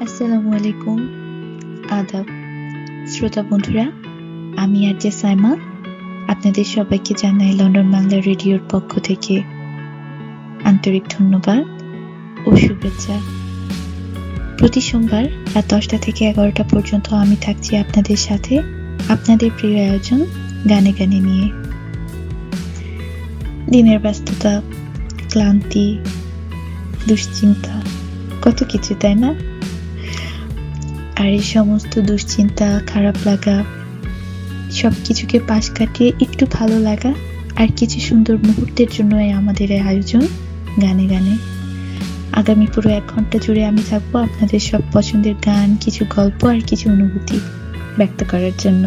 আসসালামু আলাইকুম, আদাব শ্রোতা বন্ধুরা, আমি আরজে সাইমা আপনাদের সবাইকে জানাই লন্ডন বাংলা রেডিওর পক্ষ থেকে আন্তরিক ধন্যবাদ ও শুভেচ্ছা। প্রতি সোমবার রাত 10টা থেকে 11টা পর্যন্ত আমি থাকছি আপনাদের সাথে আপনাদের প্রিয় আয়োজন গানে গানে নিয়ে। দিনের ব্যস্ততা, ক্লান্তি, দুশ্চিন্তা, কত কিছু, তাই না? আর এই সমস্ত দুশ্চিন্তা, খারাপ লাগা সবকিছুকে পাশ কাটিয়ে একটু ভালো লাগা আর কিছু সুন্দর মুহূর্তের জন্য আমাদের এই আয়োজন গানে গানে। আগামী পুরো 1 ঘন্টা জুড়ে আমি থাকবো আপনাদের সব পছন্দের গান, কিছু গল্প আর কিছু অনুভূতি ব্যক্ত করার জন্য।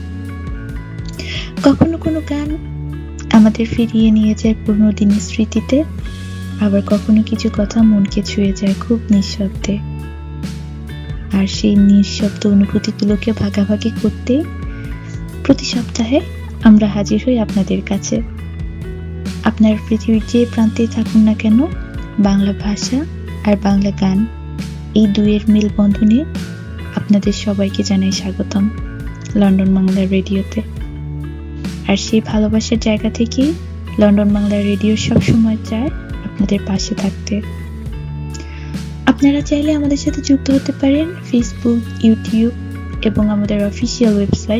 কখনো কোনো গান আমাদের ফিরিয়ে নিয়ে যায় পুরনো দিনের স্মৃতিতে, আবার কখনো কিছু কথা মনকে ছুঁয়ে যায় খুব নিঃশব্দে। আর সেই নিঃশব্দ অনুভূতিগুলোকে ভাগাভাগি করতে প্রতি সপ্তাহে আমরা হাজির হই আপনাদের কাছে। আপনার পৃথিবীর যে প্রান্তেই থাকুন না কেন, বাংলা ভাষা আর বাংলা গান এই দুইয়ের মেলবন্ধনে আপনাদের সবাইকে জানাই স্বাগতম লন্ডন বাংলা রেডিওতে। আর সেই ভালোবাসার জায়গা থেকেই লন্ডন বাংলা রেডিও সবসময় চায় আপনাদের পাশে থাকতে। আপনারা চাইলে আমাদের সাথে যুক্ত হতে পারেন ফেসবুক, ইউটিউব এবং আমাদের অফিসিয়াল ওয়েবসাইট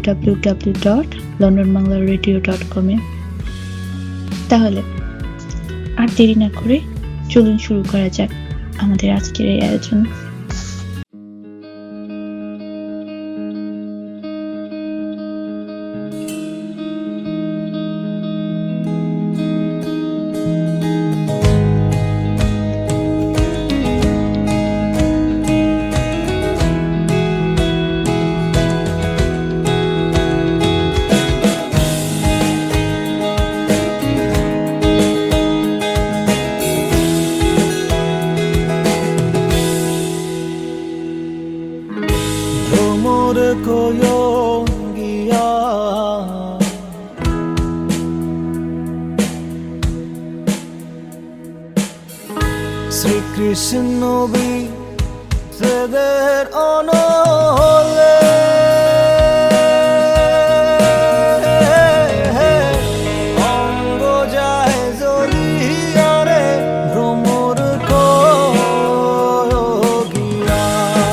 www.londonbanglaradio.com এ। তাহলে আর দেরি না করে চলুন শুরু করা যাক আমাদের আজকের এই আয়োজন। শ্রীকৃষ্ণ বিদের অনলে অঙ্গ যায় জ্বলিয়ারে ভ্রমর গিয়া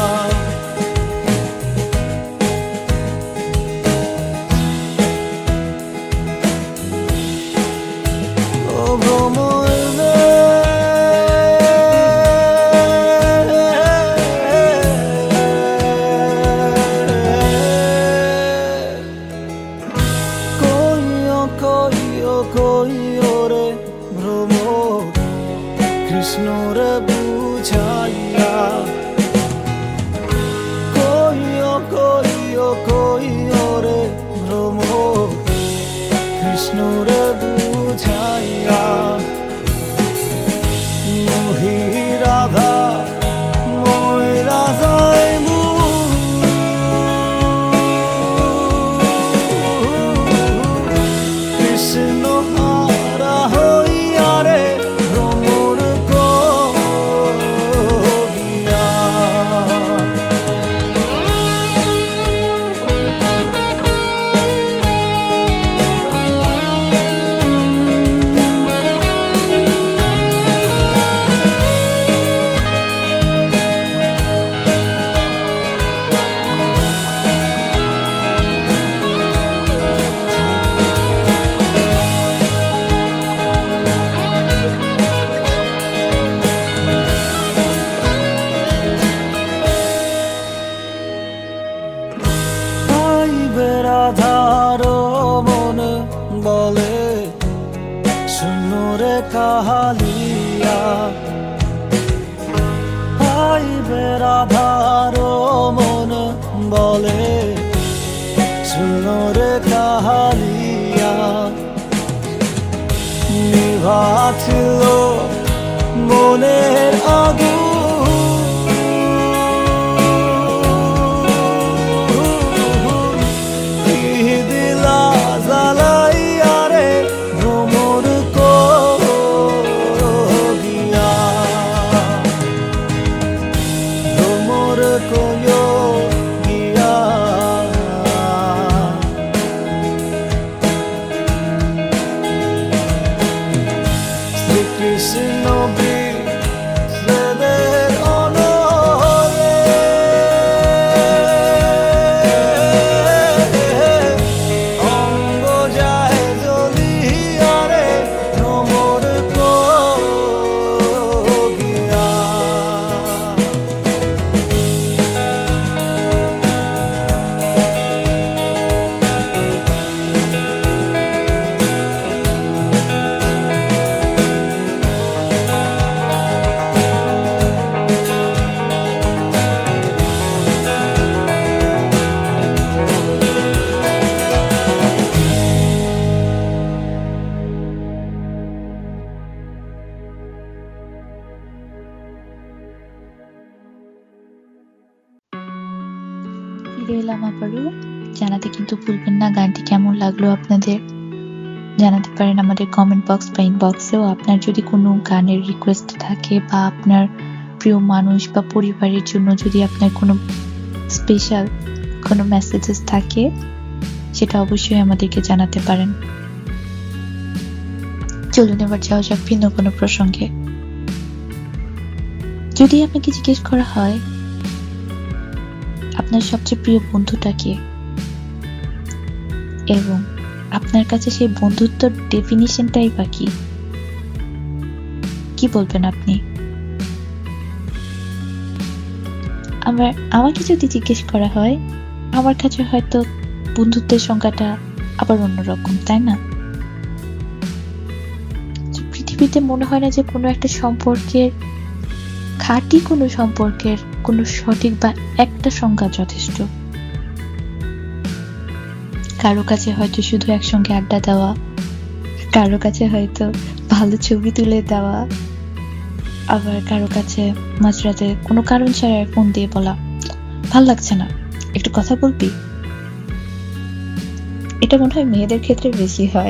ও ভ্রমর কইরে ভ্রমর কৃষ্ণর বুঝাইয়া কইরে ভ্রমর কৃষ্ণর বুঝাইয়া মোহি রাধা মই রাধায় রাধার মন বলে শুনরে কাহালিয়া আইবে রাধার মন বলে শুনরে কাহালিয়া নিভাছিল মনের আগুন ভ্রমর koyo giya Shri Krishna bhi seder onore ongo jay joliya re nomor ko giya ফিরে এলাম আবারও। জানাতে কিন্তু ভুলবেন না গানটি কেমন লাগলো আপনাদের। জানাতে পারেন আমাদের কমেন্ট বক্স বা ইনবক্সেও। আপনার যদি কোনো গানের রিকোয়েস্ট থাকে বা আপনার প্রিয় মানুষ বা পরিবারের জন্য যদি আপনার কোনো স্পেশাল কোনো মেসেজেস থাকে সেটা অবশ্যই আমাদেরকে জানাতে পারেন। চলুন এবার যাওয়া যাক ভিন্ন কোনো প্রসঙ্গে। যদি আপনাকে জিজ্ঞেস করা হয় আপনার সবচেয়ে প্রিয় বন্ধুটা কে এবং আপনার কাছে সেই বন্ধুত্বর ডেফিনিশনটাই বা কি বলবেন আপনি? আমাকে যদি জিজ্ঞেস করা হয় আমার কাছে হয়তো বন্ধুত্বের সংজ্ঞাটা আবার অন্যরকম, তাই না? পৃথিবীতে মনে হয় না যে কোনো একটা সম্পর্কের খাঁটি কোনো সম্পর্কের কোনো সঠিক বা একটা সংজ্ঞা যথেষ্ট। কারো কাছে হয়তো শুধু একসঙ্গে আড্ডা দেওয়া, কারো কাছে হয়তো ভালো ছবি তুলে দেওয়া, আবার কারো কাছে মাঝরাতে কোনো কারণ ছাড়া ফোন দিয়ে বলা ভাল লাগছে না, একটু কথা বলবি। এটা মনে হয় মেয়েদের ক্ষেত্রে বেশি হয়।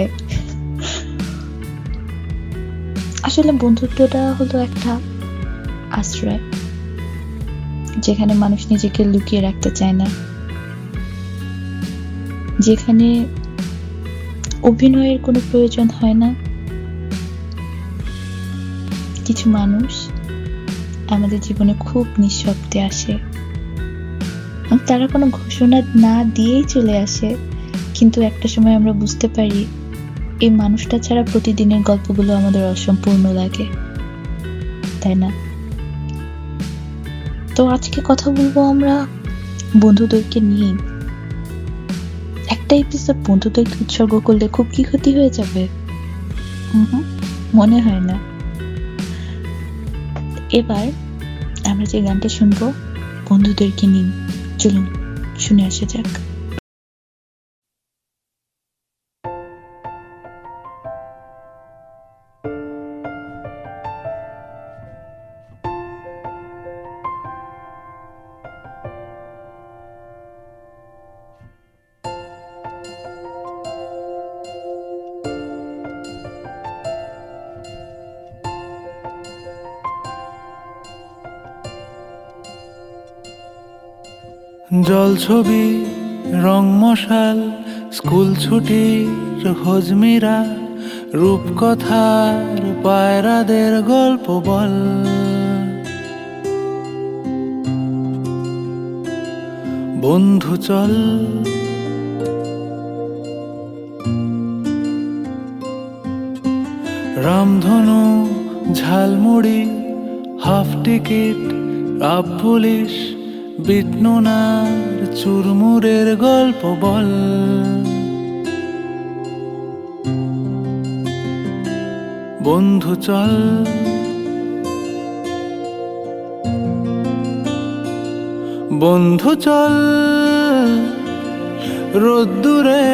আসলে বন্ধুত্বটা হলো একটা আশ্রয়, যেখানে মানুষ নিজেকে লুকিয়ে রাখতে চায় না, যেখানে অভিনয়ের কোনো প্রয়োজন হয় না। কিছু মানুষ আমাদের জীবনে খুব নিঃশব্দে আসে, তারা কোনো ঘোষণা না দিয়েই চলে আসে, কিন্তু একটা সময় আমরা বুঝতে পারি এই মানুষটা ছাড়া প্রতিদিনের গল্পগুলো আমাদের অসম্পূর্ণ লাগে, তাই না? তো আজকে কথা বলবো আমরা বন্ধুদেরকে নিয়ে। একটা এপিসোড বন্ধুদেরকে উৎসর্গ করলে খুব কি ক্ষতি হয়ে যাবে? মনে হয় না। এবার আমরা যে গানটা শুনবো বন্ধুদেরকে নিয়ে, চলুন শুনে আসা যাক। জল ছবি রং মশাল স্কুল ছুটির হজমিরা রূপকথার পায়রাদের গল্প বল বন্ধু চল রামধনু ঝালমুড়ি হাফ টিকিট আপ পুলিশ বিটনুনার চুরমুরের গল্প বল বন্ধু চল বন্ধু চল রোদ্দুরে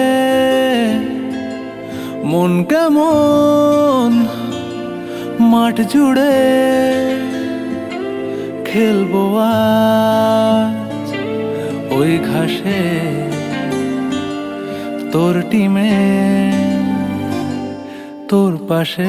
মন কেমন মাঠ জুড়ে খেলবো আজ ওই ঘাসে তোর টিমে তোর পাশে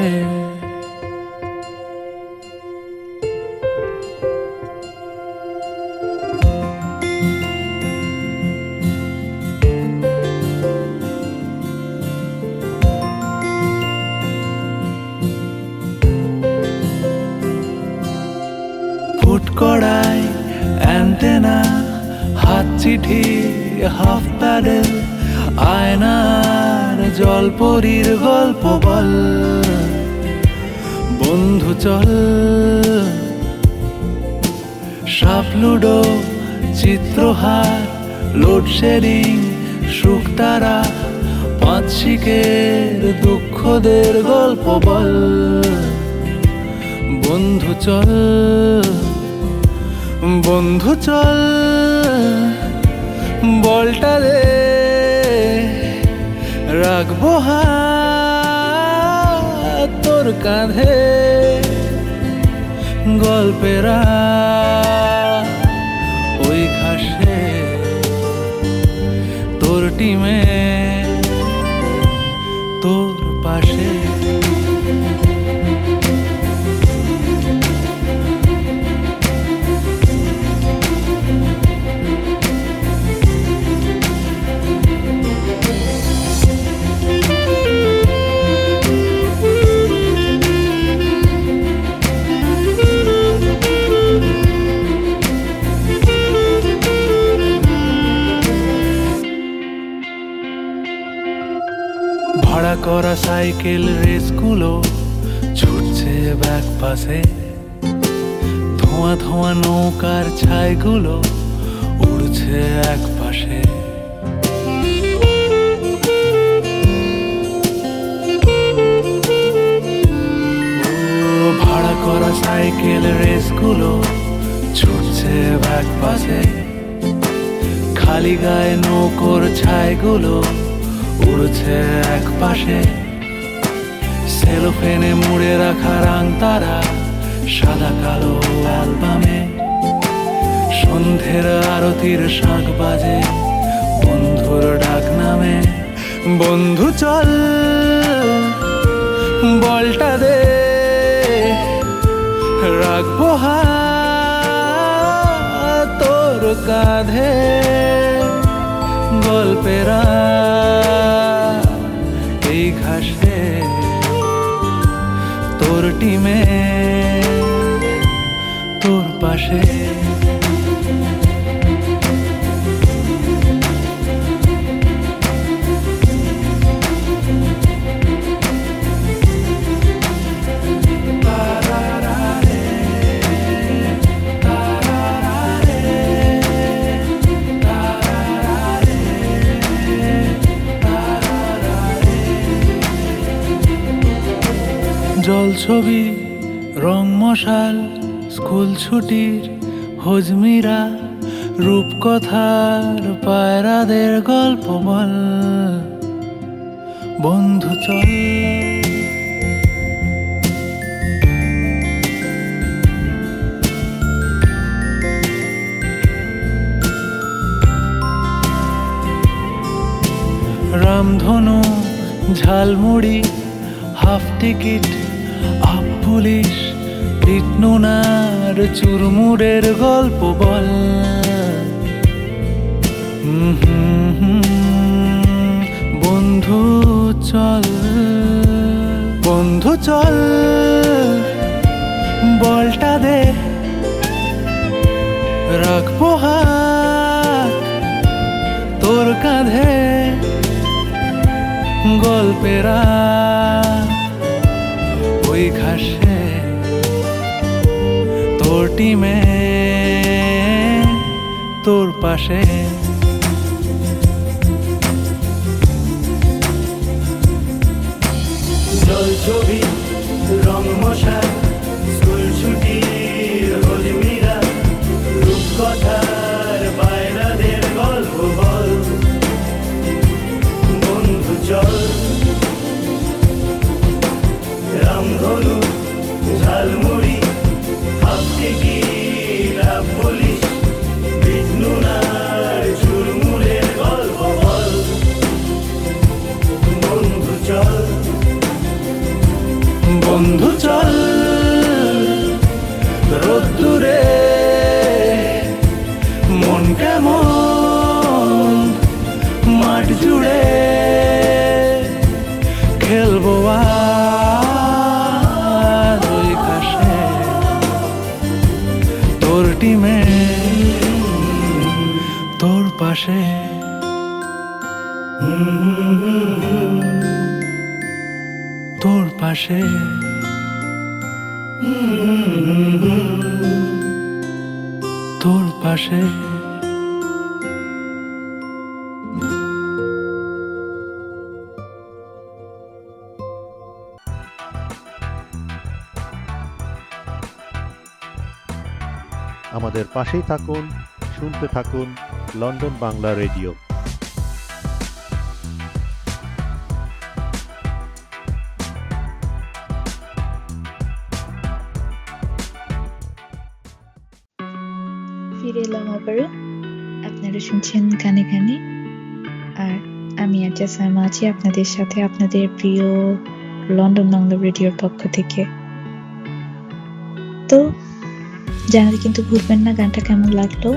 ফুট কড়াই অ্যান্টেনা, হাত চিঠি হাফ প্যাডেল, আয়নার জলপরীর গল্প বল। বন্ধু চল সাপ লুডো চিত্রহার, লোডশেডিং শুকতারা, পাঁচ শিকের দুঃখদের গল্প বল। বন্ধু চল বন্ধু চল, বলটা দে রাখবো হাত তোর কাঁধে, গল্পেরা ওই ঘাসে তোর টিমে তোর পাশে। ভাড়া করা সাইকেল রেসগুলো ছুটছে ব্যাক পাশে, ধোঁয়া ধোঁয়া নৌকার ছাইগুলো উড়ছে এক পাশে। ভাড়া করা সাইকেল রেসগুলো ছুটছে ব্যাক পাশে, খালি গায়ে নৌকোর ছাইগুলো উড়ছে এক পাশে। সেলোফেনে মুড়ে রাখা রাং তারা সাদা কালো অ্যালবামে, সন্ধ্যের আরতির শাঁখ বাজে বন্ধুর ডাক নামে। বন্ধু চল বলটা দে রাখবো হাত তোর কাঁধে, গল্পেরা এই ঘাসে তোর টিমে তোর পাশে। জল ছবি রং মশাল, স্কুল ছুটির হজমিরা, রূপকথার পায়রাদের গল্প বল। বন্ধু চল রামধনু ঝালমুড়ি, হাফ টিকিট, আপ পুলিশ, পিটনুনার চুরমুরের গল্প বল। বন্ধু চল বন্ধু চল, বলটা দে রাখবো হাত তোর কাঁধে, গল্পেরা ওই ঘাসে তোর টিমে তোর পাশে। জল ছবি রং মশাল, স্কুল ছুটির হজমিরা, রূপকথার পায়রাদের গল্প বল। বন্ধু চল রামধনু ঝালমুড়ি, হাফ টিকিট, আপ পুলিশ, পিটনুনার চুরমুরের গল্প বল। বন্ধু চল বন্ধু চল তোর টিমে, তোর পাশে, তোর পাশে, তোর পাশে। আমাদের পাশেই থাকুন, শুনতে থাকুন লন্ডন বাংলা রেডিও। ফিরে এলাম আবারও। আপনারা শুনছেন গানে গানে, আর আমি আরজে সাইমা আছি আপনাদের সাথে, আপনাদের প্রিয় লন্ডন বাংলা রেডিওর পক্ষ থেকে। তো জানাতে কিন্তু ভুলবেন না গানটা কেমন লাগলো।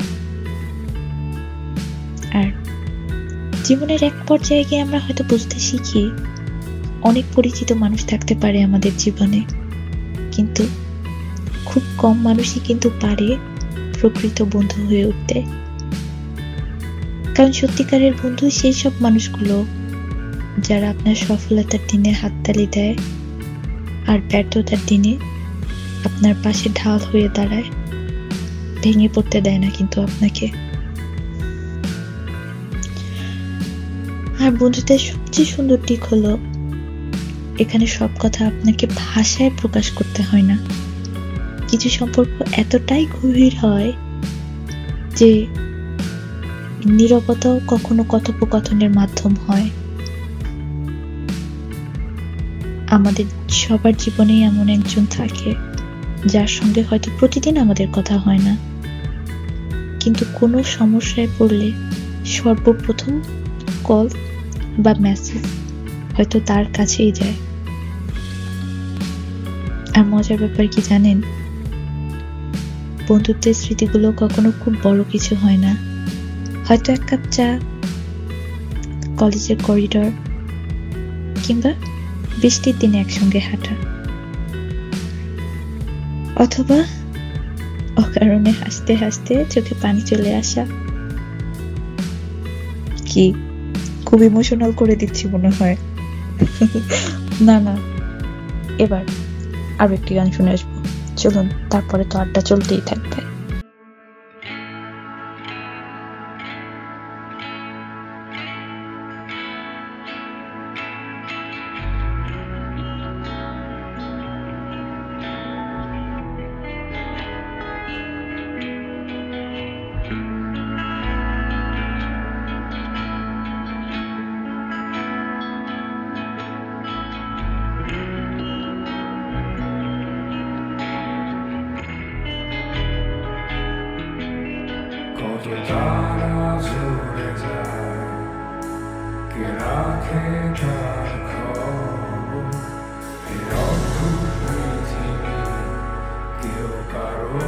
আর জীবনের এক পর্যায়ে গিয়ে আমরা হয়তো বুঝতে শিখি অনেক পরিচিত মানুষ থাকতে পারে আমাদের জীবনে, কিন্তু খুব কম মানুষই কিন্তু পারে প্রকৃত বন্ধু হয়ে উঠতে। কারণ সত্যিকারের বন্ধু সেই সব মানুষগুলো যারা আপনার সফলতার দিনে হাততালি দেয় আর ব্যর্থতার দিনে আপনার পাশে ঢাল হয়ে দাঁড়ায়, ভেঙে পড়তে দেয় না কিন্তু আপনাকে। আর বন্ধুদের সবচেয়ে সুন্দর দিক হলো এখানে সব কথা আপনাকে ভাষায় প্রকাশ করতে হয় না। কিছু সম্পর্ক এতটাই গভীর হয় যে নীরবতাও কখনো কথোপকথনের মাধ্যম হয়। আমাদের সবার জীবনেই এমন একজন থাকে যার সঙ্গে হয়তো প্রতিদিন আমাদের কথা হয় না, কিন্তু কোনো সমস্যায় পড়লে সর্বপ্রথম কল বা মেসেজ হয়তো তার কাছেই যায়। আর মজার ব্যাপার কি জানেন, বন্ধুত্বের স্মৃতিগুলো কখনো খুব বড় কিছু হয় না। হয়তো এক কাপ চা, কলেজের করিডর, কিংবা বৃষ্টির দিনে একসঙ্গে হাঁটা, অথবা অকারণে হাসতে হাসতে চোখে পানি চলে আসা। কি খুব ইমোশনাল করে দিচ্ছি মনে হয়। না না, এবার আরো একটি গান শুনে আসবো, চলুন। তারপরে তো আড্ডা চলতেই থাকবে। কত তারা ঝরে যায়, কে রাখে তার খবর, এই অদ্ভুত পৃথিবী কেউ কারো।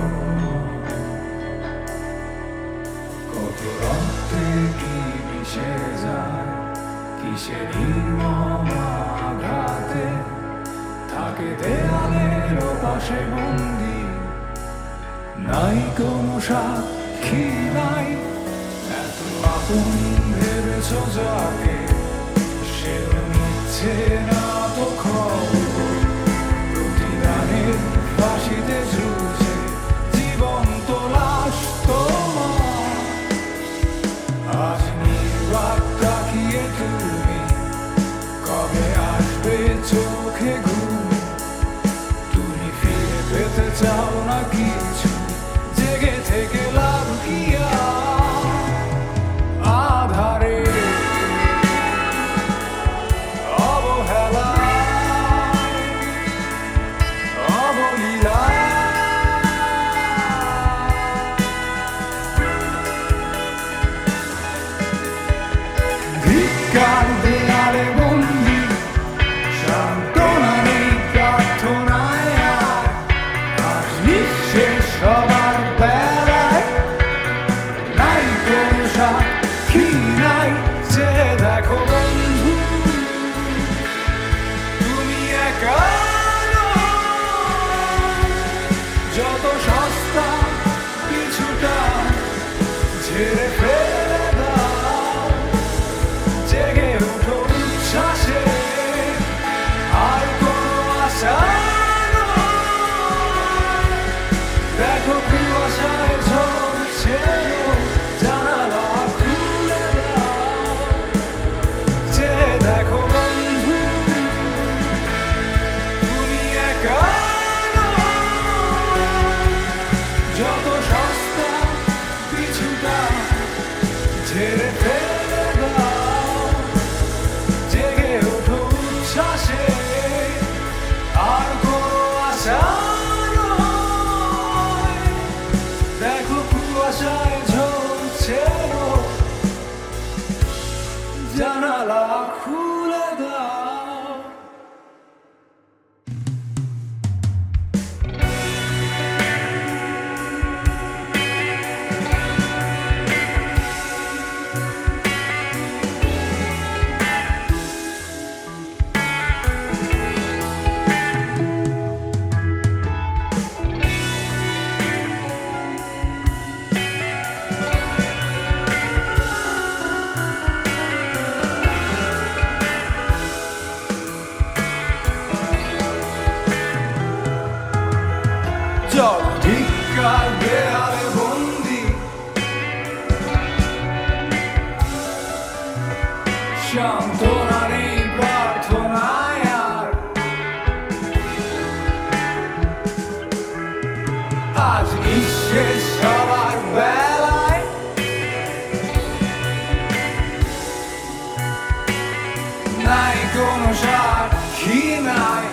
কত রক্তে কি মিশে যায়, কিসের নির্মম আঘাতে থাকে দেয়ালের পাশে বন্দী, নাই কোনো সাক্ষী নাই। এত আপন ভেবেছ যাকে, সে নিচ্ছে না তো খবর, প্রতিদানের ফাঁসিতে ঝুলছে জীবন্ত লাশ তোমার। আজ নির্বাক তাকিয়ে তুমি, কবে আসবে চোখে ঘুম? তুমি ফিরে পেতে চাও না কিছু, জেগে থেকে লাভ কি আধারে অবহেলা। আশায় ঝরছে রোদ, জানালা খুলে দাও। জল ভিক্ষার দেয়ালে বন্দি, সান্ত্বনা নেই প্রার্থনায় আর। আজ নিঃশেষ সবার বেলায় নাই কোনো সাক্ষী নাই।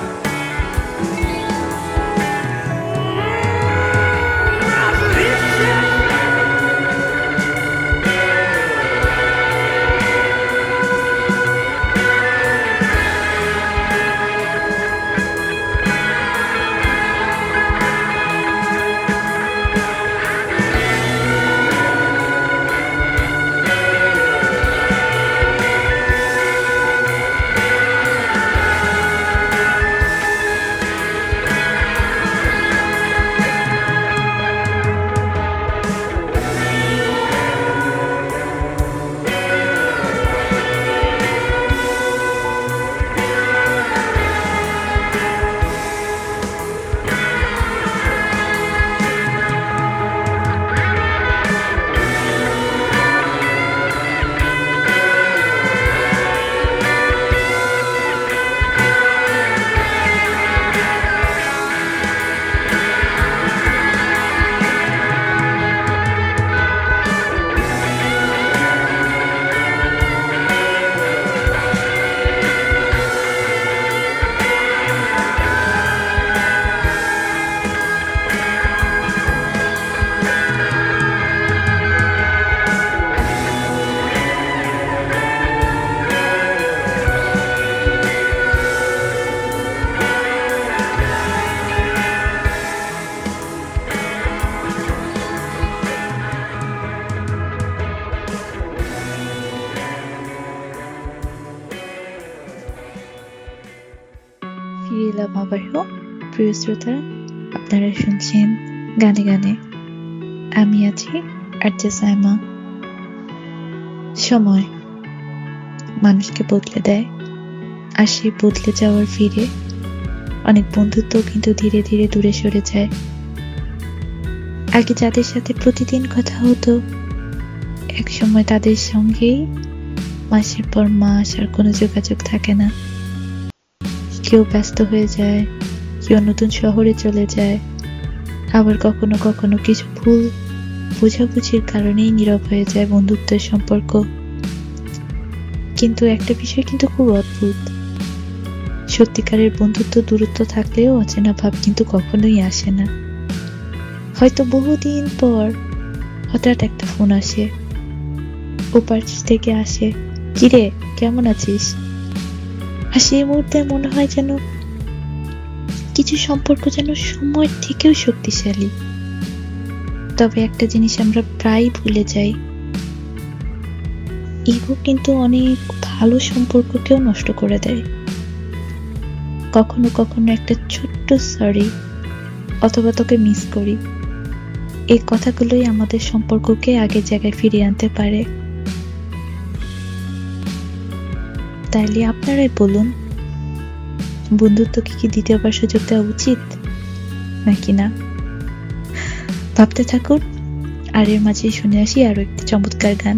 ফিরে এলাম আবারও। প্রিয় শ্রোতা, আপনারা শুনছেন গানে গানে। আমি আছি আরজে সাইমা। সময় মানুষকে বদলে দেয়, আর সেই বদলে যাওয়ার ফিরে অনেক বন্ধুত্ব কিন্তু ধীরে ধীরে দূরে সরে যায়। আগে যাদের সাথে প্রতিদিন কথা হতো, এক সময় তাদের সঙ্গেই মাসের পর মাস আর কোনো যোগাযোগ থাকে না। কেউ ব্যস্ত হয়ে যায়, কেউ নতুন শহরে চলে যায়, আবার কখনো কখনো কিছু ভুল বোঝাবুঝির কারণেই নীরব হয়ে যায় বন্ধুত্বের সম্পর্ক। কিন্তু একটা বিষয় কিন্তু খুব অদ্ভুত, সত্যিকারের বন্ধুত্ব দূরত্ব থাকলেও অচেনা ভাব কিন্তু কখনোই আসে না। হয়তো বহুদিন পর হঠাৎ একটা ফোন আসে, ওপার থেকে আসে, কিরে কেমন আছিস? আর সেই মুহূর্তে মনে হয় যেন কিছু সম্পর্ক যেন সময়ের থেকেও শক্তিশালী। তবে একটা জিনিস আমরা প্রায় ভুলে যাই, ইগো কিন্তু অনেক ভালো সম্পর্ককেও নষ্ট করে দেয়। কখনো কখনো একটা ছোট্ট সরি অথবা তোকে মিস করি, এই কথাগুলোই আমাদের সম্পর্ককে আগের জায়গায় ফিরিয়ে আনতে পারে। তাইলে আপনারাই বলুন, বন্ধুত্বকে কি দ্বিতীয়বার সুযোগ দেওয়া উচিত নাকি না? ভাবতে থাকুন, আর এর মাঝে শুনে আসি আরো একটি চমৎকার গান।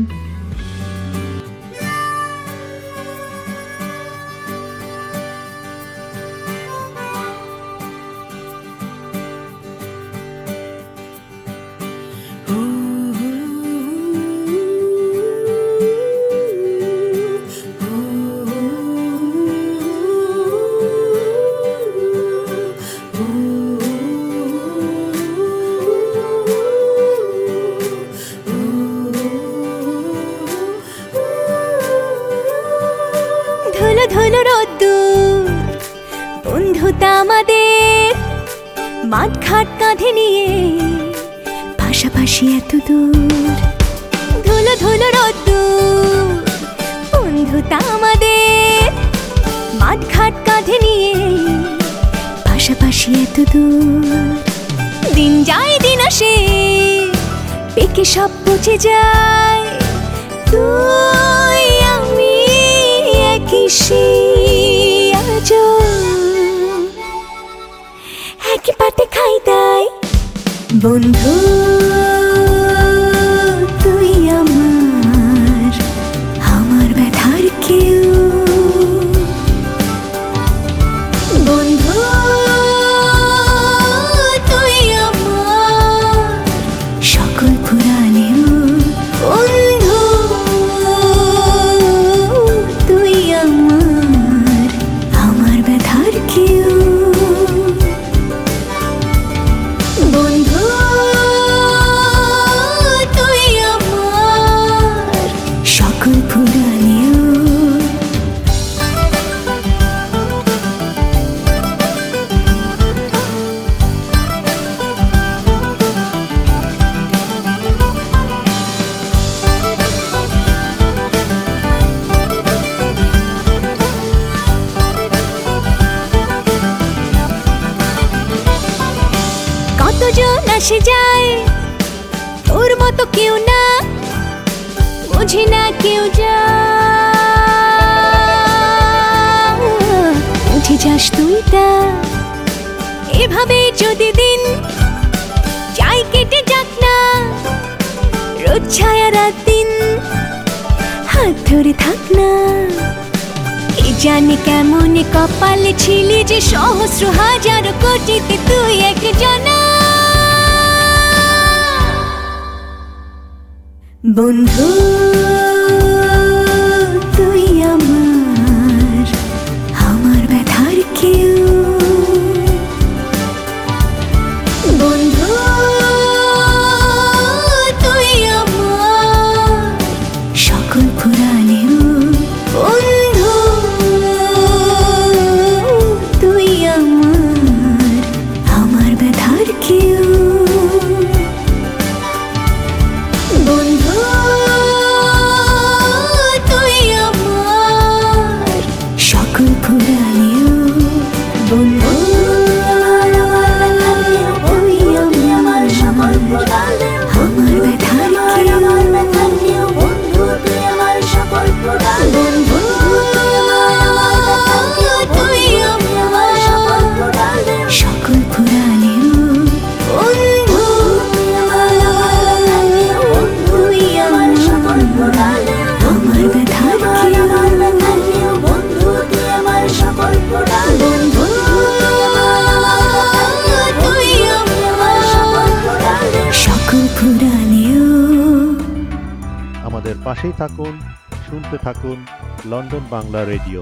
মাঠঘাট কাঁধে নিয়ে পাশাপাশি এত দূর, ধুলো ধুলো রোদ্দুর বন্ধুতা আমাদের। মাঠঘাট কাঁধে নিয়ে পাশাপাশি এত দূর, দিন যায় দিন আসে পেকে সব পচে যায়, তুই আমি একই সেই আজও একই পাতে খাই তাই। বন্ধু তুই আমার, আমার ব্যথার কেউ। বন্ধু তুই আমার সকল পুরাণেও। বন্ধু তুই আমার, আমার ব্যথার কেউ। বন্ধু তুই আমার সকল পুরাণেও। কতজন আসে যায় তোর মতো কেউ না, বোঝে না কেউ যা উঠে যাস তুই তা। এভাবে যদি দিন চাই কেটে যাক না, রোদ ছায়া রাত দিন হাত ধরে থাক না। কি জানি কেমন কপালে ছিলি যে সহস্র হাজার কোটিতে তুই একজনা। বন্ধু তুই আমার, আমার ব্যথার কেউ। বন্ধু তুই আমার সকল পুরাণেও। বন্ধু তুই আমার, আমার ব্যথার কেউ। বন্ধু তুই আমার সকল পুরাণেও। বন্ধু তুই আমার সকল পুরাণেও, আমার ব্যথার কেউ। বন্ধু তুই আমার সকল পুরাণেও। বন্ধু তুই আমার সকল পুরাণেও, সকল পুরাণেও। বন্ধু তুই আমার সকল পুরাণেও, আমার ব্যথার কেউ। বন্ধু তুই আমার সকল পুরাণেও। বন্ধু তুই আমার সকল পুরাণেও, সকল পুরাণেও। আমাদের পাশেই থাকুন, শুনতে থাকুন লন্ডন বাংলা রেডিও।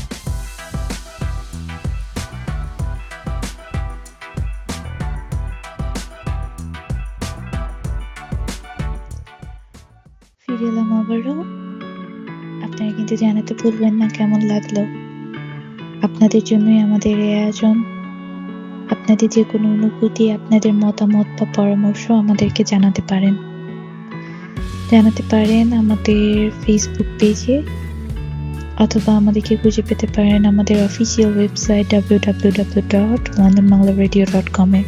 ফিরে এলাম আবারও। আপনারা কিন্তু জানাতে ভুলবেন না কেমন লাগলো। আপনাদের জন্যই আমাদের এই আয়োজন। আপনাদের যে কোনো অনুভূতি, আপনাদের মতামত বা পরামর্শ আমাদেরকে জানাতে পারেন আমাদের ফেসবুক পেজে, অথবা আমাদেরকে খুঁজে পেতে পারেন আমাদের অফিসিয়াল ওয়েবসাইট www.londonbanglaradio.com এ।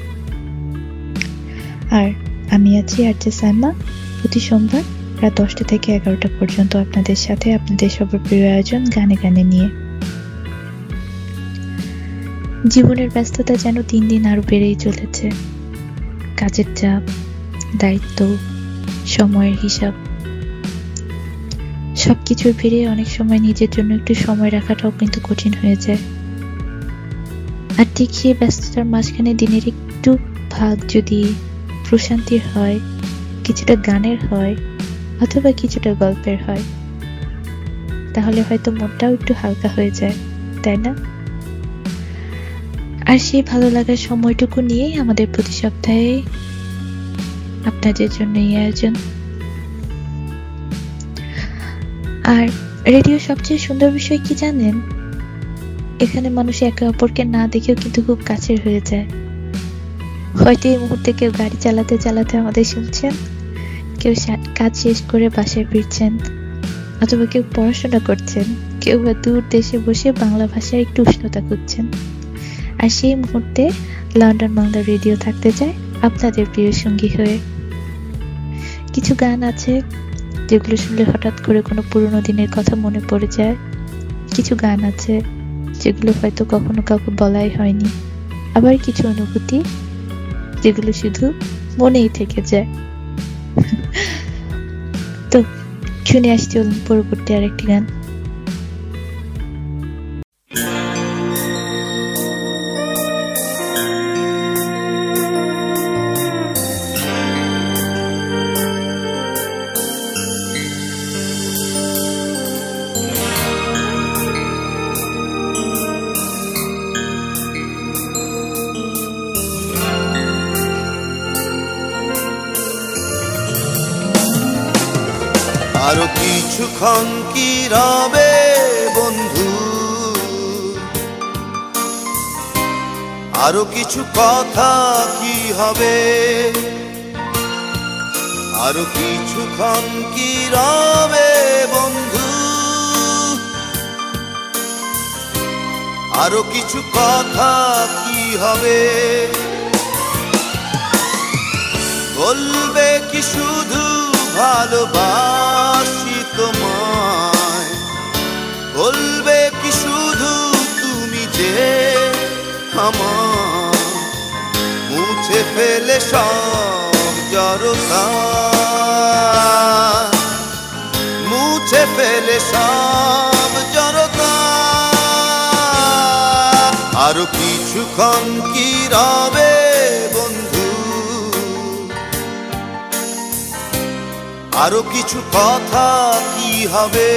আর আমি আছি আরজে সাইমা, প্রতি সোমবার রাত 10টা থেকে 11টা পর্যন্ত আপনাদের সাথে, আপনাদের সবার প্রিয় আয়োজন গানে গানে নিয়ে। জীবনের ব্যস্ততা যেন দিন দিন আরো বেড়েই চলেছে। কাজের চাপ, দায়িত্ব, সময়ের হিসাব, সবকিছুর ভিড়ে অনেক সময় নিজের জন্য একটু সময় রাখাটাও কিন্তু কঠিন হয়ে যায়। আর ঠিক সেই ব্যস্ততার মাঝখানে দিনের একটু ভাগ যদি প্রশান্তির হয়, কিছুটা গানের হয়, অথবা কিছুটা গল্পের হয়, তাহলে হয়তো মনটাও একটু হালকা হয়ে যায়, তাই না? আর সেই ভালো লাগার সময়টুকু নিয়েই আমাদের প্রতি সপ্তাহে আপনাদের জন্য এই আয়োজন। আর রেডিও সবচেয়ে সুন্দর বিষয় কি জানেন? এখানে মানুষ একে অপরকে না দেখেও কিন্তু খুব কাছের হয়ে যায়। হয়তো এই মুহূর্তে কেউ গাড়ি চালাতে চালাতে আমাদের শুনছেন, কেউ কাজ শেষ করে বাসায় ফিরছেন, অথবা কেউ পড়াশোনা করছেন, কেউ বা দূর দেশে বসে বাংলা ভাষায় একটু উষ্ণতা খুঁজছেন। আর সেই মুহূর্তে লন্ডন বাংলা রেডিও থাকতে চায় আপনাদের প্রিয় সঙ্গী হয়ে। কিছু গান আছে যেগুলো শুনলে হঠাৎ করে কোনো পুরোনো দিনের কথা মনে পড়ে যায়। কিছু গান আছে যেগুলো হয়তো কখনো কাউকে বলাই হয়নি। আবার কিছু অনুভূতি যেগুলো শুধু মনেই থেকে যায়। তো শুনে আসছি চলুন পরবর্তী আরেকটি গান। আরো কিছুক্ষণ কি রবে বন্ধু, আরো কিছু কথা কি হবে, আরো কিছুক্ষণ কি রবে বন্ধু, আরো কিছু কথা কি হবে, বলবে কি শুধু ভালোবাসি তোমায়, বলবে কি শুধু তুমি যে আমার, মুছে ফেলে সব জড়তা, মুছে ফেলে সব জড়তা, আরো কিছুক্ষণ কি রবে বন্ধু, আরো কিছু কথা কি হবে,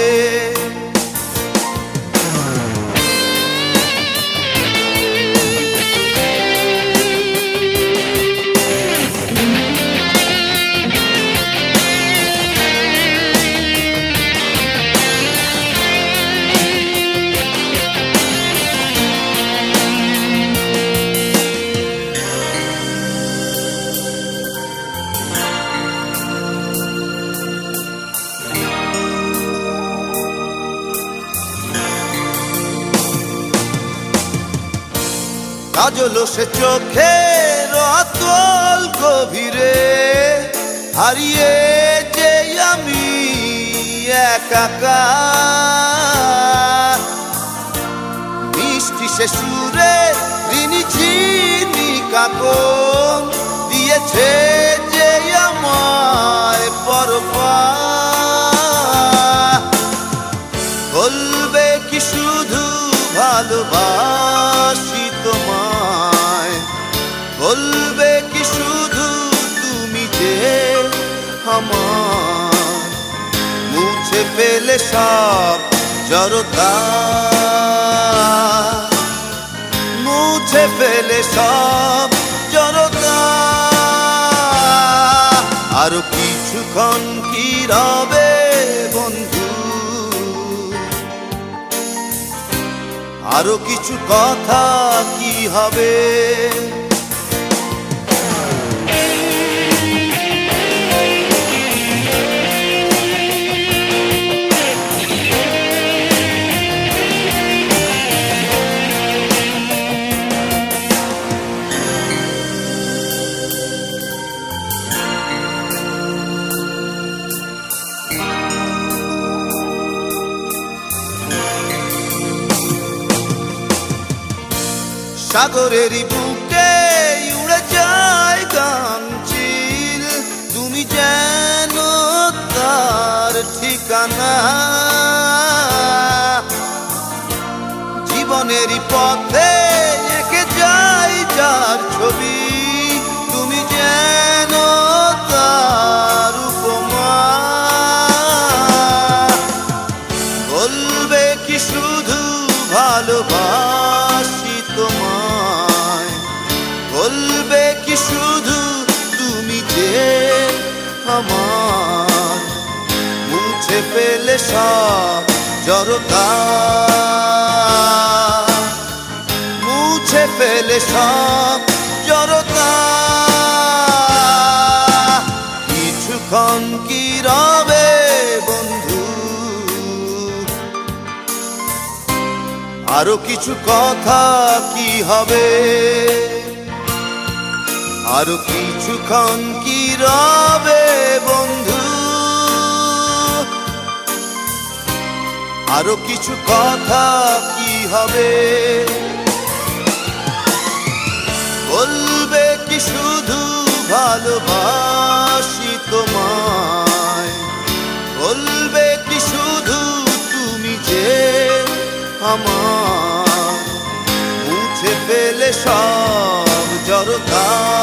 কাজল সে চোখের অতল গভীরে হারিয়ে যে আমি একাকার, মিষ্টি সে সুরে ঋণী ঝিনি কাকন দিয়েছে যে আমায় পরপার, বলবে কি শুধু ভালোবাসি তোমায়, বলবে কি শুধু তুমি যে আমার, মুছে ফেলে সব জড়তা, মুছে ফেলে সব জড়তা, আরো কিছুক্ষণ কি রবে বন্ধু, আরো কিছু কথা কি হবে, সাগরেরই বুকে উড়ে যায় গান চিল, তুমি যেন তার ঠিকানা, জীবনেরই পথে এঁকে যাই যার ছবি, তুমি যেন তার উপমা, বলবে কি শুধু ভালোবাসি তোমায়, বলবে কি শুধু তুমি যে আমার, মুছে ফেলে সব জড়তা, মুছে ফেলে সব জড়তা, কিছুক্ষণ কি রবে বন্ধু, আরো কিছু কথা কি হবে, আরো কিছুক্ষণ কি রবে বন্ধু, আরো কিছু কথা কি হবে। বলবে কি শুধু ভালোবাসি তোমায়, বলবে কি শুধু তুমি যে আমার, মুছে ফেলে সব জড়তা,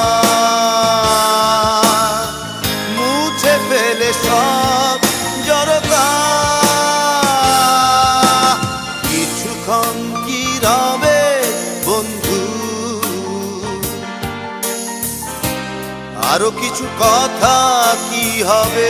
মুছে ফেলে সব জড়তা। কিছুক্ষণ কি রবে বন্ধু, আরো কিছু কথা কি হবে।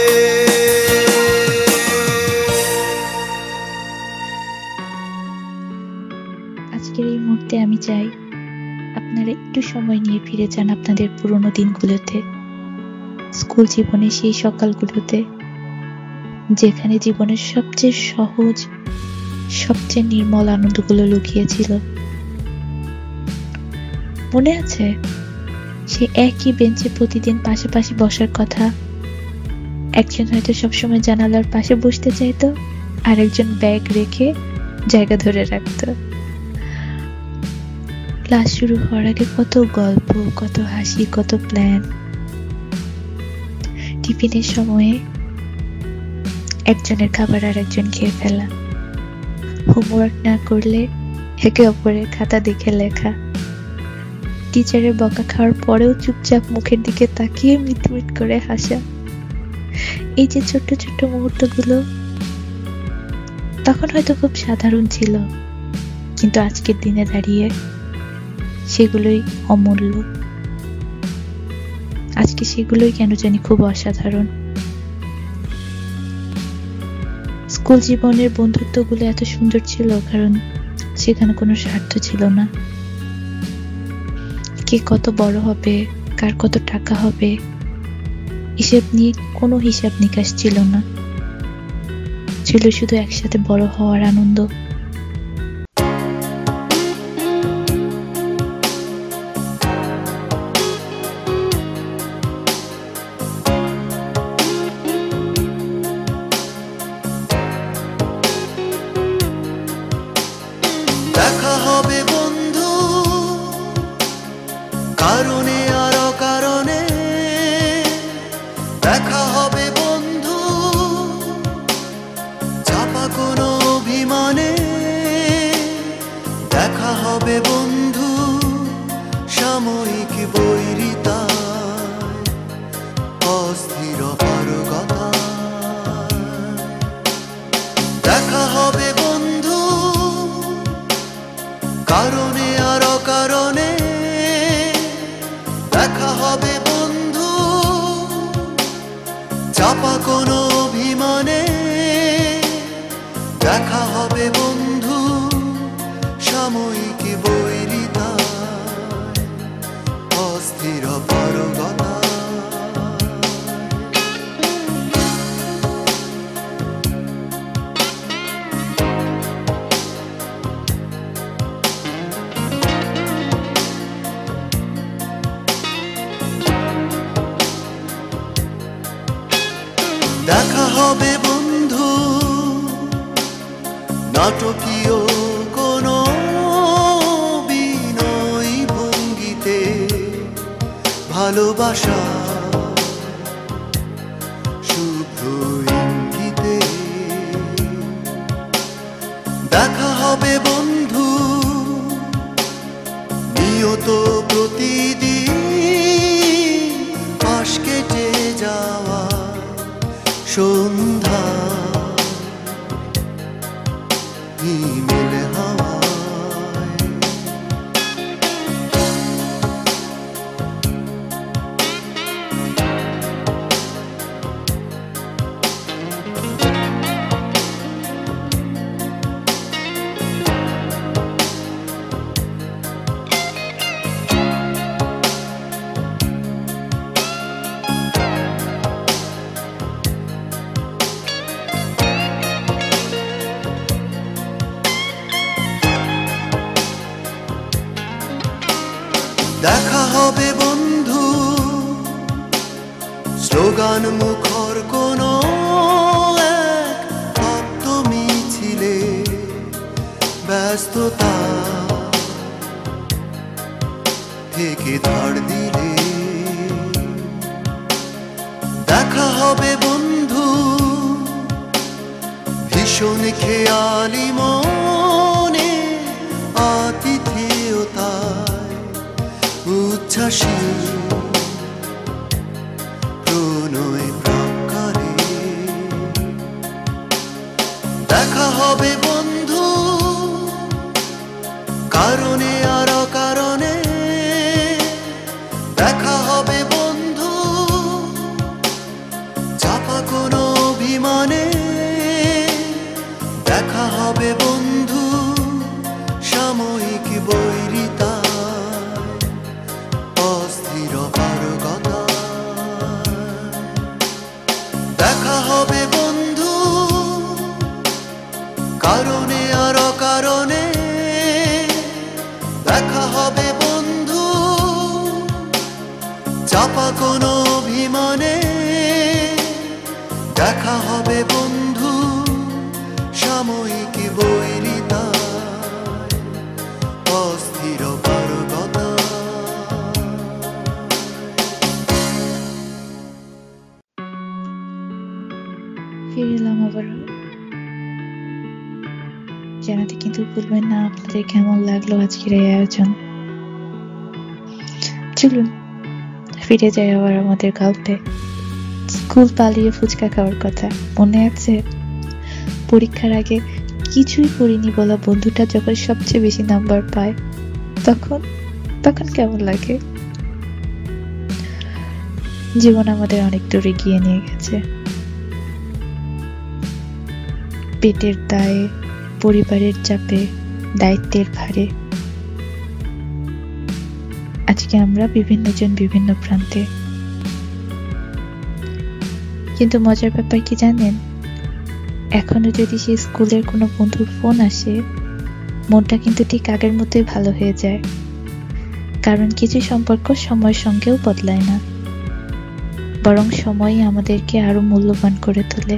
আজকের এই মুহূর্তে আমি চাই আপনারা একটু সময় নিয়ে ফিরে যান আপনাদের পুরোনো দিনগুলোতে, স্কুল জীবনের সেই সকালগুলোতে, যেখানে জীবনের সবচেয়ে সহজ, সবচেয়ে নির্মল আনন্দগুলো লুকিয়েছিল। মনে আছে সে একই বেঞ্চে প্রতিদিন পাশাপাশি বসার কথা, একজন হয়তো সবসময় জানালার পাশে বসতে চাইতো, আর একজন ব্যাগ রেখে জায়গা ধরে রাখতো। ক্লাস শুরু হওয়ার আগে কত গল্প, কত হাসি, কত প্ল্যান। টিফিনের সময়ে একজনের খাবার আর একজন খেয়ে ফেলা, হোমওয়ার্ক না করলে একে অপরের খাতা দেখে লেখা, টিচারের বকা খাওয়ার পরেও চুপচাপ মুখের দিকে তাকিয়ে মিটমিট করে হাসা। এই যে ছোট্ট ছোট্ট মুহূর্তগুলো তখন হয়তো খুব সাধারণ ছিল, কিন্তু আজকের দিনে দাঁড়িয়ে সেগুলোই অমূল্য। আজকে সেগুলোই কেন জানি খুব অসাধারণ। স্কুল জীবনের বন্ধুত্বগুলো এত সুন্দর ছিল কারণ সেখানে কোনো স্বার্থ ছিল না। কে কত বড় হবে, কার কত টাকা হবে, এসব নিয়ে কোনো হিসাব নিকাশ ছিল না। ছিল শুধু একসাথে বড় হওয়ার আনন্দ। দেখা হবে বন্ধু, কারণে আর অকারণে দেখা হবে বন্ধু, চাপা কোনো অভিমানে দেখা হবে বন্ধু, সাময়িক বৈরিতায় অস্থির পারগতা। দেখা হবে বন্ধু, কারণে আর অকারণে দেখা হবে বন্ধু, চাপা কোনো অভিমানে দেখা হবে বন্ধু, সাময়িক বৈরিতায় অস্থির পারগতা। দেখা হবে বন্ধু, নাটকীয় কোনো বিনয়ী ভঙ্গিতে ভালোবাসা শুভ্র ইঙ্গিতে। দেখা হবে বন্ধু, নিয়ত প্রতিদিন পাশ কেটে যাওয়া সন্ধ্যা হিমেল হাওয়ায়। হবে বন্ধু, স্লোগান মুখর কোনো এক শব্দ মিছিলে, ব্যস্ততা থেকে ধার দিলে দেখা হবে বন্ধু, ভীষণ খেয়ালি মনে আতিথেয়তায় উচ্ছ্বাসী প্রণয় প্রাকারে দেখা হবে বন্ধু, কারণে আর অকারণে দেখা হবে বন্ধু, চাপা কোনো অভিমানে দেখা হবে বন্ধু, সাময়িক বৈরিতা অস্থির পারগতা দেখা হবে বন্ধু, কারণে আর অকারণে দেখা হবে বন্ধু, চাপা কোনো অভিমানে দেখা হবে বন্ধু, সাময়িক বৈরিতা অস্থির পারগতা। ফিরে এলাম আবারও। জানাতে কিন্তু ভুলবেন না আপনাদের কেমন লাগলো আজকের এই আয়োজন। চলুন ফিরে যাই আবার আমাদের গল্পে। স্কুল পালিয়ে ফুচকা খাওয়ার কথা মনে আছে? পরীক্ষার আগে কিছুই পড়িনি বলা বন্ধুটা যখন সবচেয়ে বেশি নাম্বার পায় তখন তখন কেমন লাগে? জীবন আমাদের অনেক দূর এগিয়ে নিয়ে গেছে। পেটের দায়ে, পরিবারের চাপে, দায়িত্বের ভারে আজকে আমরা বিভিন্ন জন বিভিন্ন প্রান্তে। কিন্তু মজার ব্যাপার কি জানেন, এখনো যদি সেই স্কুলের কোনো বন্ধুর ফোন আসে মনটা কিন্তু ঠিক আগের মতোই ভালো হয়ে যায়, কারণ কিছু সম্পর্ক সময়ের সঙ্গেও বদলায় না, বরং সময়ই আমাদেরকে আরো মূল্যবান করে তোলে।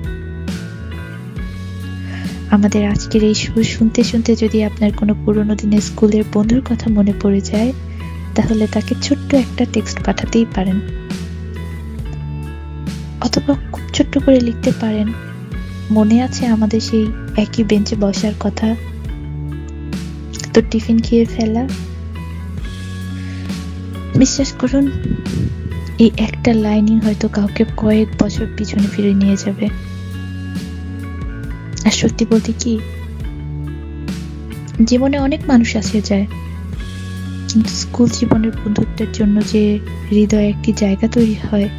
আমাদের আজকের এই সুর শুনতে শুনতে যদি আপনার কোনো পুরোনো দিনের স্কুলের বন্ধুর কথা মনে পড়ে যায় তাহলে তাকে ছোট্ট একটা টেক্সট পাঠাতেই পারেন, অথবা খুব ছোট্ট করে লিখতে পারেন, মনে আছে আমাদের সেই একই বেঞ্চে বসার কথা, তো টিফিন খেয়ে ফেলা। বিশ্বাস করুন এই একটা লাইনই হয়তো কাউকে কয়েক বছর পিছনে ফিরে নিয়ে যাবে। আর সত্যি বলতে কি, জীবনে অনেক মানুষ আসে যায়, কিন্তু স্কুল জীবনের বন্ধুত্বের জন্য যে হৃদয়ে একটি জায়গা তৈরি হয়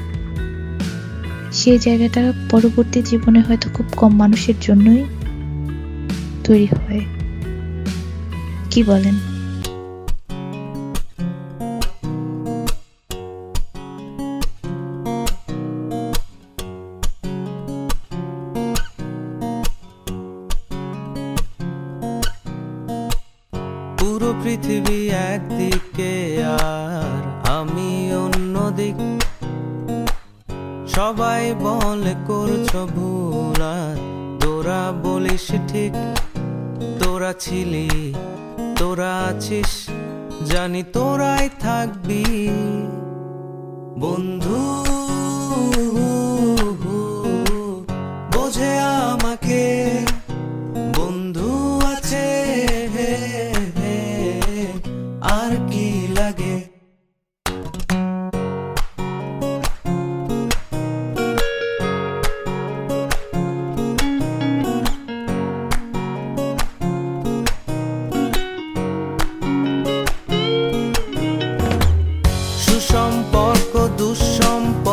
সেই জায়গাটা পরবর্তী জীবনে হয়তো খুব কম মানুষের জন্যই তৈরি হয়। কি বলেন? পুরো পৃথিবী একদিকে আর আমি অন্যদিক, সবাই বলে করছো ভুল আর তোরা বলিস ঠিক, তোরা ছিলি তোরা আছিস জানি তোরাই থাকবি বন্ধু, বোঝে আমাকে বন্ধু আছে আর কি লাগে। সুসম্পর্ক দুঃসম্পর্ক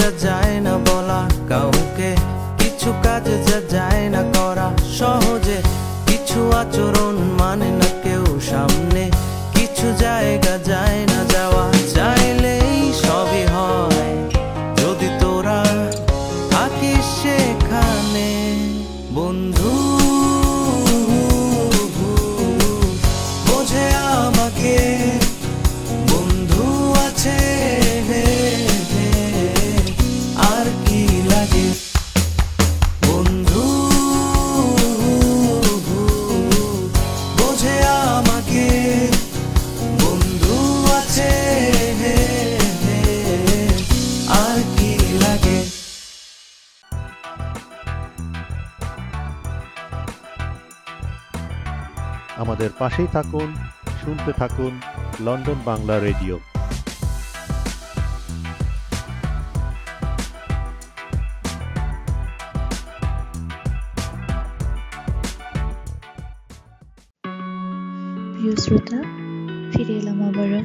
যা যায় না বলা কাউকে, কিছু কাজ যা যায় না করা সহজে, কিছু আচরণ মানে না কেউ সামনে, কিছু জায়গা যায় না যাওয়া, চাইলেই সবই হয় যদি তোরা থাকিস সেখানে। বন্ধু বোঝে আমাকে, বন্ধু আছে, আর কি লাগে। বন্ধু বোঝে আমাকে, বন্ধু আছে, আর কি লাগে। আমাদের পাশেই থাকুন, শুনতে থাকুন লন্ডন বাংলা রেডিও। প্রিয় শ্রোতা, ফিরে এলাম আবারও।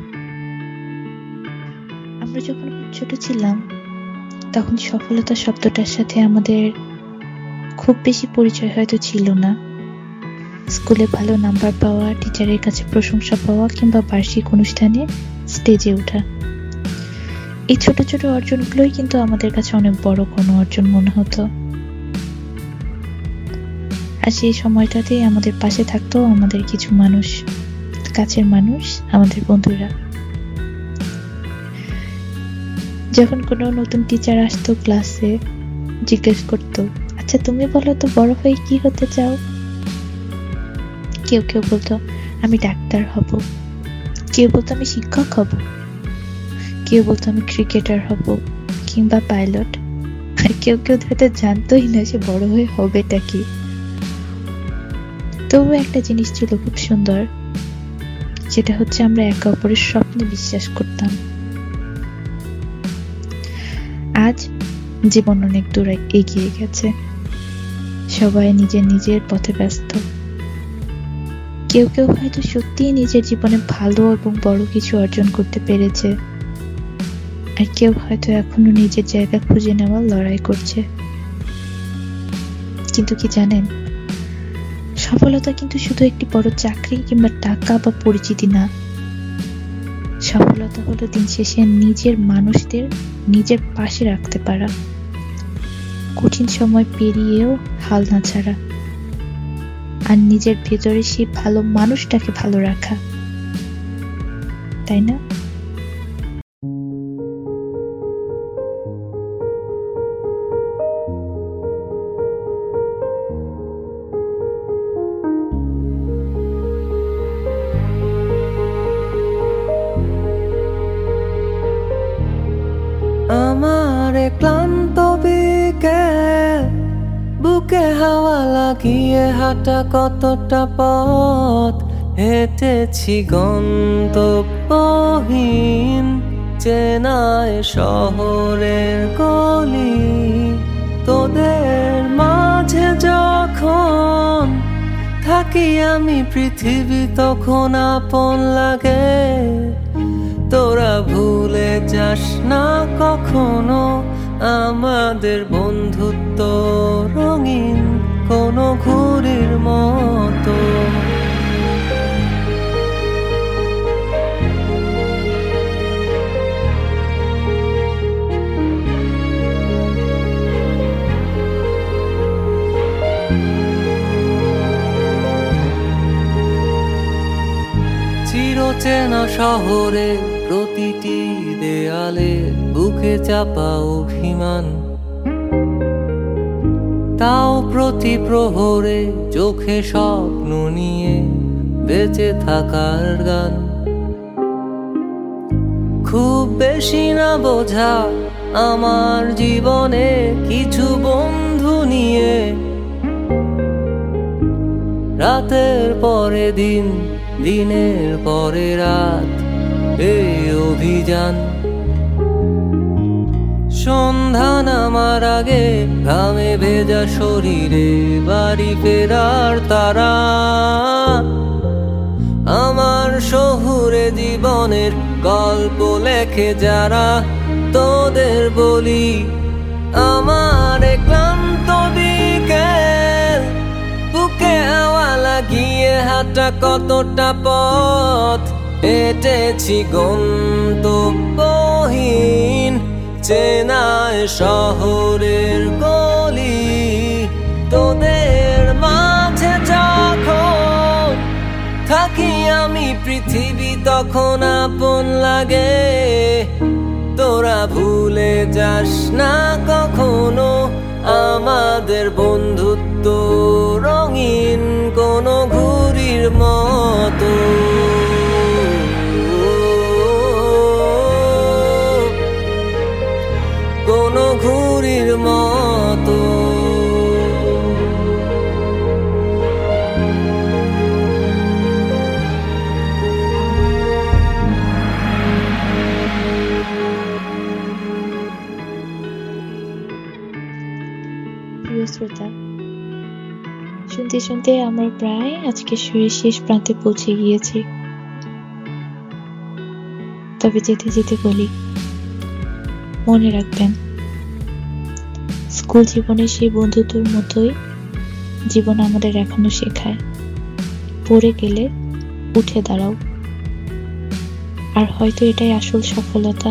আমরা যখন খুব ছোট ছিলাম তখন সফলতা শব্দটার সাথে আমাদের খুব বেশি পরিচয় হয়তো ছিল না। স্কুলে ভালো নাম্বার পাওয়া, টিচারের কাছে প্রশংসা পাওয়া কিংবা বার্ষিক অনুষ্ঠানে স্টেজে ওঠা, এই ছোট ছোট অর্জনগুলোই কিন্তু আমাদের কাছে অনেক বড় কোনো অর্জন মনে হতো। আর সেই সময়টাতেই আমাদের পাশে থাকতো আমাদের কিছু মানুষ, কাছের মানুষ, আমাদের বন্ধুরা। যখন কোনো নতুন টিচার আসতো ক্লাসে, জিজ্ঞেস করতো, আচ্ছা তুমি বলো তো বড় হয়ে কি হতে চাও? কেউ কেউ বলতো আমি ডাক্তার হব, কেউ বলতো আমি শিক্ষক হব, কেউ বলতো আমি ক্রিকেটার হব কিংবা পাইলট, আর কেউ কেউ হয়তো জানতোই না সে বড় হয়ে হবেটা কি। তবু একটা জিনিস ছিল খুব সুন্দর, যেটা হচ্ছে আমরা একে অপরের স্বপ্নে বিশ্বাস করতাম। আজ জীবন অনেক দূর এগিয়ে গেছে, সবাই নিজের নিজের পথে ব্যস্ত। কেউ কেউ হয়তো সত্যিই নিজের জীবনে ভালো এবং বড় কিছু অর্জন করতে পেরেছে, আর কেউ হয়তো এখনো নিজের জায়গা খুঁজে নেওয়ার লড়াই করছে। কিন্তু কি জানেন, সফলতা কিন্তু শুধু একটি বড় চাকরি কিংবা টাকা বা পরিচিতি না। সফলতা হলো দিন শেষে নিজের মানুষদের নিজের পাশে রাখতে পারা, কঠিন সময় পেরিয়েও হাল না ছাড়া, আর নিজের ভেতরে সেই ভালো মানুষটাকে ভালো রাখা, তাই না? আমার ক্লান্ত বিকেল, বুকে হাওয়া লাগিয়ে হাঁটা কতটা পথ হেঁটেছি গন্তব্যহীন চেনায় শহরের গলি। তোদের মাঝে যখন থাকি আমি পৃথিবী তখন আপন লাগে। তোরা ভুলে যাস না কখনো আমাদের বন্ধুত্ব রঙিন কোনো ঘুড়ির মতো। চিরচেনা শহরে প্রতিটি দেয়ালে বুকে চাপা অভিমান, তাও প্রতি প্রহরে চোখে স্বপ্ন নিয়ে বেঁচে থাকার গান। খুব বেশি না বোঝা আমার জীবনে কিছু বন্ধু নিয়ে, রাতের পরে দিন, দিনের পরে রাত এই অভিযান। সন্ধ্যা নামার আগে ঘামে ভেজা শরীরে বাড়ি ফেরার তারা, আমার শহুরে জীবনের গল্প লেখে যারা তোদের বলি আমার ক্লান্ত বিকেল, বুকে হাওয়া লাগিয়ে হাঁটা কতটা পথ হেঁটেছি গন্তব্যহীন চেনায় শহরের গলি। তোদের মাঝে যখন থাকি আমি পৃথিবী তখন আপন লাগে। তোরা ভুলে যাস না কখনো আমাদের বন্ধুত্ব রঙিন কোনো ঘুড়ির মতো। কোনো ঘুড়ির মতো। প্রিয় শ্রোতা, শুনতে শুনতে আমরা প্রায় আজকে শেষ প্রান্তে পৌঁছে গিয়েছি। তবে যেতে যেতে বলি, মনে রাখবেন স্কুল জীবনের সেই বন্ধুত্বর মতোই জীবন আমাদের এখনো শেখায়, পড়ে গেলে উঠে দাঁড়াও। আর হয়তো এটাই আসল সফলতা,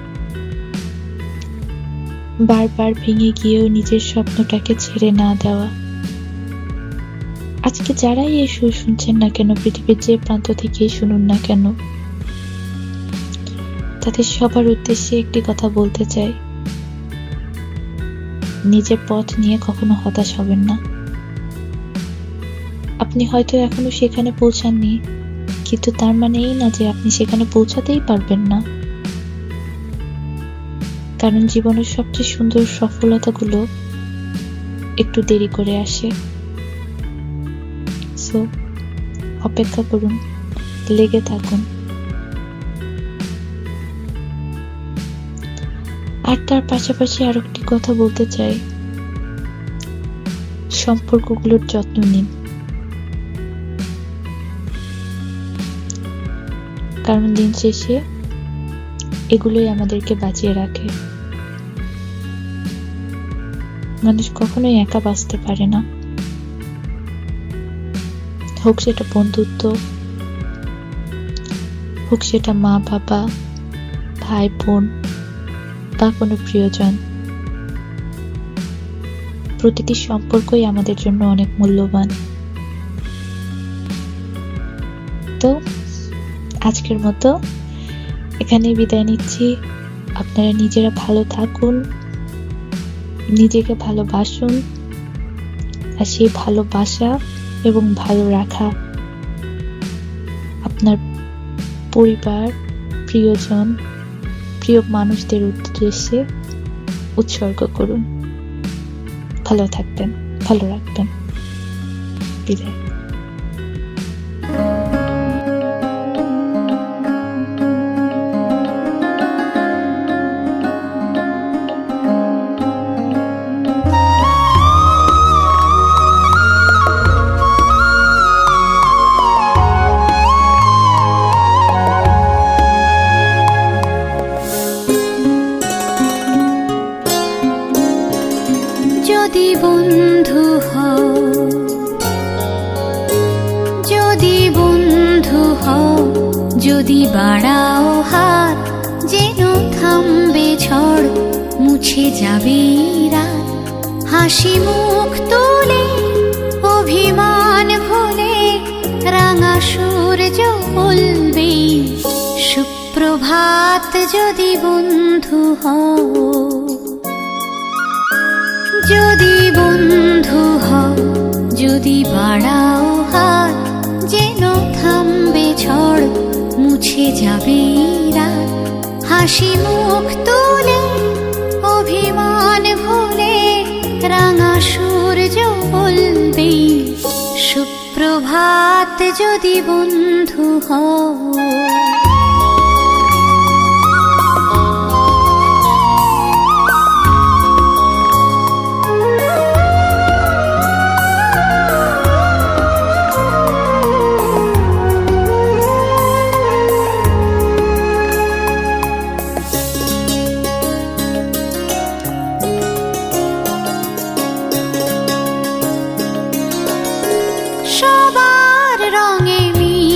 বারবার ভেঙে গিয়েও নিজের স্বপ্নটাকে ছেড়ে না দেওয়া। আজকে যারাই এই সুর শুনছেন না কেন, পৃথিবীর যে প্রান্ত থেকেই শুনুন না কেন, তাদের সবার উদ্দেশ্যে একটি কথা বলতে চাই, নিজের পথ নিয়ে কখনো হতাশ হবেন না। আপনি হয়তো এখনো সেখানে পৌঁছাননি, কিন্তু তার মানে এই না যে আপনি সেখানে পৌঁছাতেই পারবেন না। কারণ জীবনের সবচেয়ে সুন্দর সফলতাগুলো একটু দেরি করে আসে। সো অপেক্ষা করুন, লেগে থাকুন। আর তার পাশাপাশি আরো একটি কথা বলতে চাই, সম্পর্কগুলোর যত্ন নিন। কারণ দিন শেষে এগুলোই আমাদেরকে বাঁচিয়ে রাখে। মানুষ কখনোই একা বাঁচতে পারে না, হোক সেটা বন্ধুত্ব, হোক সেটা মা বাবা, ভাই বোন বা কোনো প্রিয়জন। প্রতিটি সম্পর্কই আমাদের জন্য অনেক মূল্যবান। তো আজকের মতো এখানে বিদায় নিচ্ছি। আপনারা নিজেরা ভালো থাকুন, নিজেকে ভালোবাসুন, আর সেই ভালোবাসা এবং ভালো রাখা আপনার পরিবার, প্রিয়জন, প্রিয় মানুষদের উদ্দেশ্যে উৎসর্গ করুন। ভালো থাকবেন, ভালো রাখবেন। বিদায়। যদি বন্ধু হও, যদি বন্ধু হও, যদি বাড়াও হাত, যেন থামবে ঝড়, মুছে যাবে রাত। হাসি মুখ তুলে অভিমান ভুলে রাঙা সূর্য বলবে সুপ্রভাত। যদি বন্ধু হও, যদি বন্ধু হও, যদি বাড়াও হাত, যেন থামবে ঝড়, মুছে যাবে রাত। হাসি মুখ তুলে অভিমান ভুলে রাঙা সূর্য বলবে সুপ্রভাত। যদি বন্ধু হও।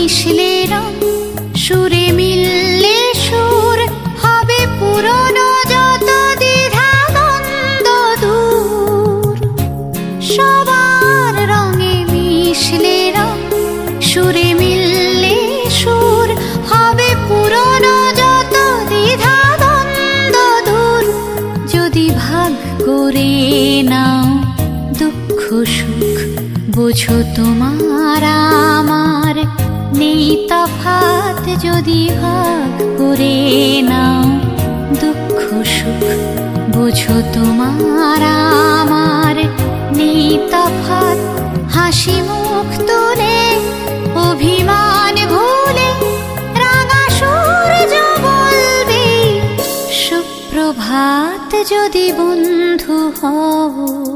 মিশলে রং, সুরে মিললে সুর, হবে পুরনো যত দ্বিধা দ্বন্দ্ব দূর। সবার রঙে মিশলে রং, সুরে মিললে সুর, হবে পুরনো যত দ্বিধা দ্বন্দ্ব দূর। যদি ভাগ করে নাও দুঃখ সুখ, বোঝো তোমার আমার নেই তফাৎ। যদি ভাগ করে নাও দুঃখ সুখ, বোঝো তোমার আমার নেই তফাৎ। হাসি মুখ তুলে অভিমান ভুলে রাঙা সূর্য বলবে সুপ্রভাত। যদি বন্ধু হও,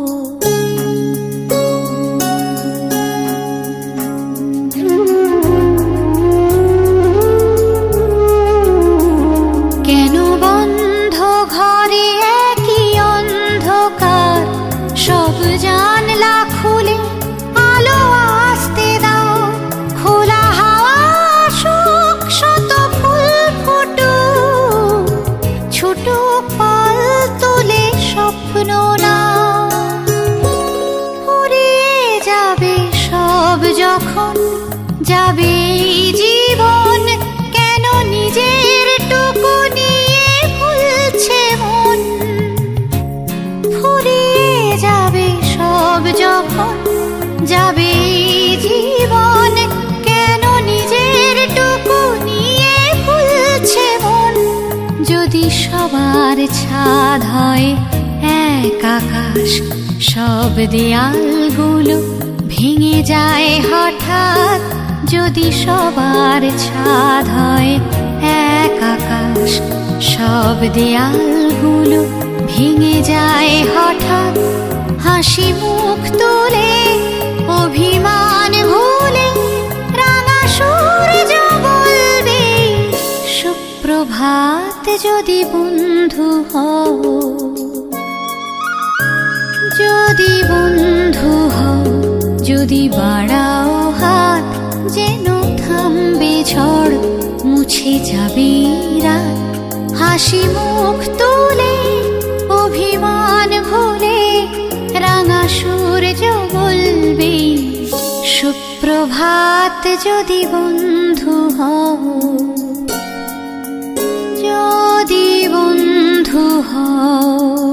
কেন বন্ধ ঘরে একই অন্ধকার, সব জানলা খুলে আলো আসতে দাও। খোলা হাওয়া আসুক, শত ফুল ফুটুক, ছোট পাল তোলে স্বপ্ন নাও। ফুরিয়ে যাবে সব যখন, যাবে এই জীবন, কেন নিজের টুকু নিয়ে ভুলছে মন। ফুরিয়ে যাবে সব যখন, যাবে এই জীবন, কেন নিজের টুকু নিয়ে ভুলছে মন। যদি সবার ছাদ হয় এক আকাশ, সব দেয়ালগুলো ভেঙে যায় হঠাৎ। যদি সবার ছাদ হয় এক আকাশ, সব দেয়ালগুলো ভেঙে যায় হঠাৎ। হাসি মুখ তুলে অভিমান ভুলে রাঙা সূর্য বলবে সুপ্রভাত। যদি বন্ধু হও, যদি বন্ধু হও, যদি বাড়াও হাত, যেন থামবে ঝড়, মুছে যাবে রাত। হাসি মুখ তুলে অভিমান ভুলে রাঙা সূর্য বলবে সুপ্রভাত। যদি বন্ধু হও, যদি বন্ধু হও।